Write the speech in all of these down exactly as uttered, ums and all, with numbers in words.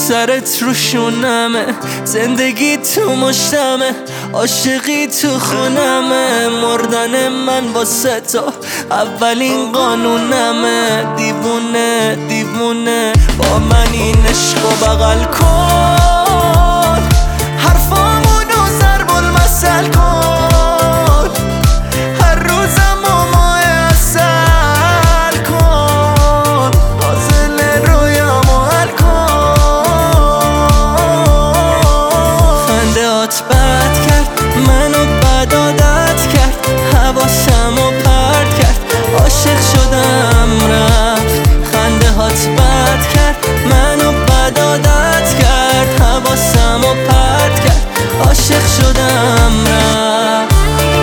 سرت روشونمه، زندگی تو مشتمه، عاشقی تو خونمه. مردن من واسه تو اولین قانونمه. دیوونه دیوونه با من این عشق و بغل کن، حرفامونو ضرب المثل کن، هر روزم و ماه عسل کن، حاصل رویامو حل کن. خنده هات بد کرد منو، بد عادت کرد، حواسمو پرت کرد، عاشق شدم رفت. خنده هات بد کرد منو، بد عادت کرد، حواسمو پرت کرد، عاشق شدم رفت.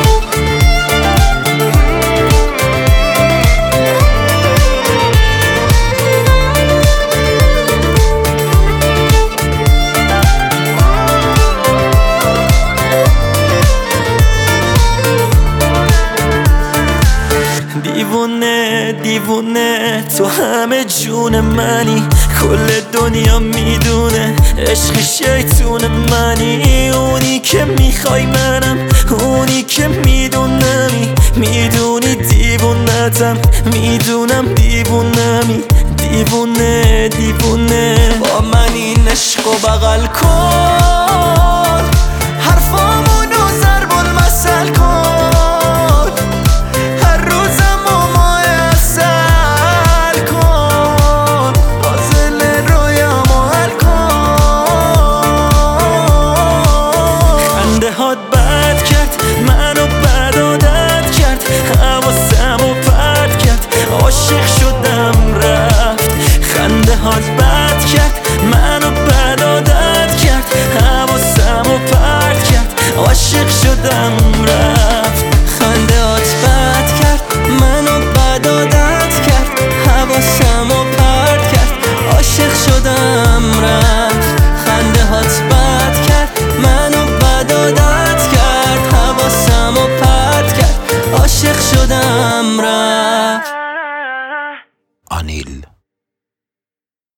دیوونه دیوونه تو همه جون منی، کل دنیا میدونه عشق شیطون منی. اونی که میخوای منم، اونی که میدونمی، میدونی دیوونتم، میدونم دیوونمی. دیوونه دیوونه با من این عشق و بغل کن، حرفامونو ضرب المثل کن، هر روزم و ماه عسل کن، حاصل رویامو حل کن. خنده هات بد کرد منو، بد عادت کرد، حواسمو پرت کرد، عاشق شد